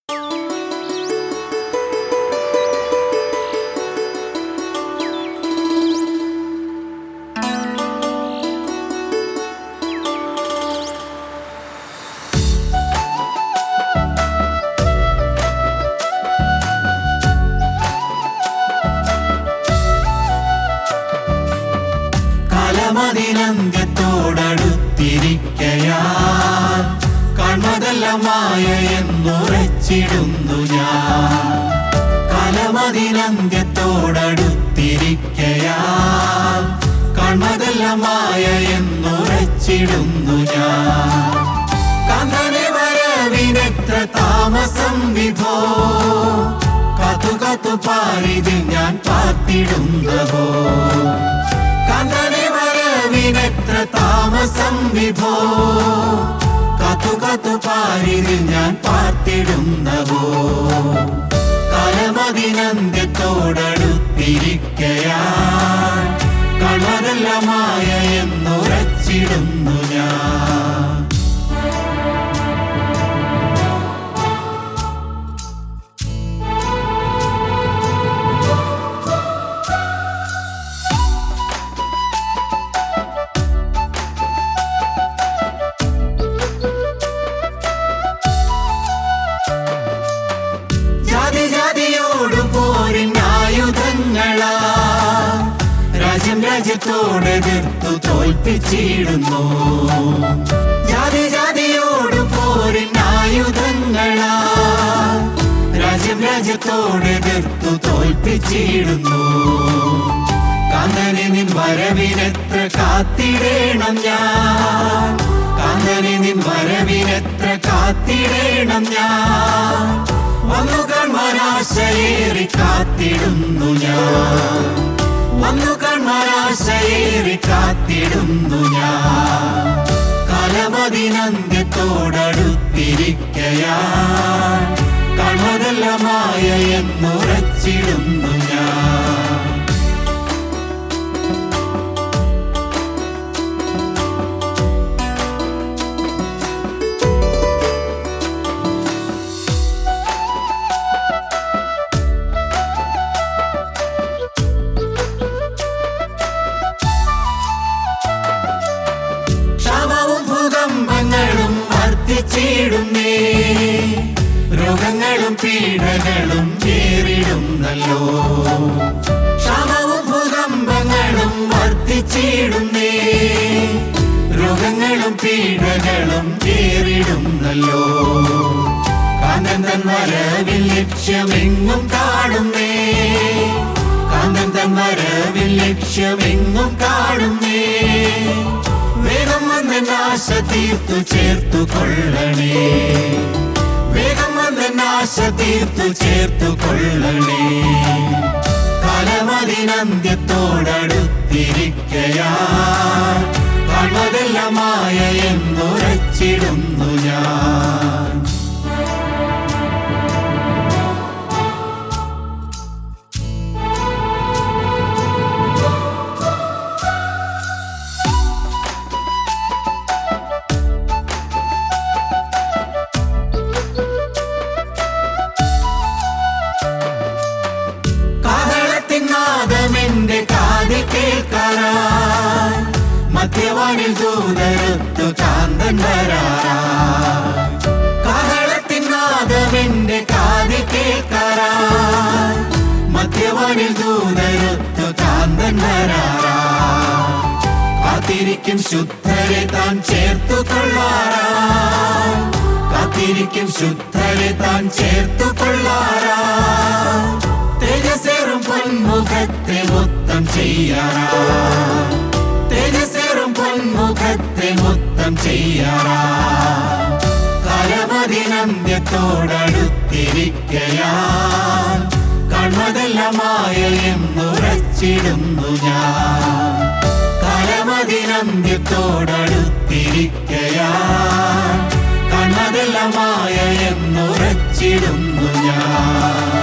കാലമതിനന്ത്യത്തോടടുത്തിരിക്കയാൽ കൺമതെല്ലാം മായയെന്നുറച്ചിടുന്നു ഞാൻ. കാലമതിനന്ത്യത്തോടടുത്തിരിക്കയാൽ കൺമതെല്ലാം മായയെന്നുറച്ചിടുന്നു ഞാൻ. കാന്തനെ വരവിനെത്ര താമസം വിഭോ, കാത്തു കാത്തു പാരിതിൽ ഞാൻ പാർത്തിടുന്നവോ. കാന്തനെ വരവിനെത്ര താമസം വിഭോ, കാത്തു കാത്തു പാരിതിൽ ഞാൻ പാർത്തിടുന്നവോ. കാലമതിനന്ത്യത്തോടടുത്തിരിക്കയാൽ കൺമതെല്ലാം മായയെന്നുറച്ചിടുന്നു ഞാൻ. രാജ്യം രാജ്യത്തോട് എതിർത്തു തോൽപ്പിച്ചിടുന്നു. ജാതി ജാതിയോട് പോരിനായുധങ്ങളാ രാജ്യം രാജ്യത്തോട് എതിർത്തു തോൽപ്പിച്ചിടുന്നു. കാന്തനെ നിൻ വരവിനെത്ര കാത്തിടേണം ഞാൻ. കാന്തനെ നിൻ വരവിനെത്ര കാത്തിടേണം ഞാൻ. വന്നു കാണാശയേറി കാത്തിടുന്നു ഞാൻ. വന്നു കാണാശയേറി കാത്തിടുന്നു ഞാൻ. കാലമതിനന്ത്യത്തോടടുത്തിരിക്കയാൽ കൺമതെല്ലാം മായയെന്നുറച്ചിടുന്നു ഞാൻ. രോഗങ്ങളും പീഡകളും ഏറിടുന്നല്ലോ. ക്ഷാമവും ഭൂകമ്പങ്ങളും വർദ്ധിച്ചിടുന്നേ. രോഗങ്ങളും പീഡകളും ഏറിടുന്നല്ലോ. കാന്തൻ തൻ വരവിൽ ലക്ഷ്യമെങ്ങും കാണുന്നേ. കാന്തൻ തൻ വരവിൽ ലക്ഷ്യമെങ്ങും കാണുന്നേ. വേഗം വന്നെന്നാശ തീർത്തു ചേർത്തു കൊള്ളണേ. വേഗം വന്നെന്നാശ തീർത്തു ചേർത്തു കൊള്ളണേ. കാലമതിനന്ത്യത്തോടടുത്തിരിക്കയാൽ കൺമതെല്ലാം മായയെന്നുറച്ചിടുന്നു ഞാൻ. നാദമെന്റെ കാതിൽ കേൾക്കാറായി മധ്യവാനിൽ ദൂതരൊത്തു കാന്തൻ വരാറായി. കാഹളത്തിൻ നാദമെന്റെ കാതിൽ കേൾക്കാറായി മധ്യവാനിൽ ദൂതരൊത്തു കാന്തൻ വരാറായി. കാത്തിരിക്കും ശുദ്ധരെ താൻ ചേർത്തു കൊള്ളാറായി. കാത്തിരിക്കും ശുദ്ധരെ താൻ ചേർത്തു കൊള്ളാറായി. തേജസ്സേറും പൊന്മുഖത്തെ മൊത്തം ചെയ്യാറാ. തേജസ്സേറും പൊന്മുഖത്തെ മൊത്തം ചെയ്യാറാ. കാലമതിനന്ത്യത്തോടടുത്തിരിക്കയാൽ കൺമതെല്ലാം മായയെന്നുറച്ചിടുന്നു ഞാൻ. കാലമതിനന്ത്യത്തോടടുത്തിരിക്കയാൽ കൺമതെല്ലാം മായയെന്നുറച്ചിടുന്നു ഞാൻ.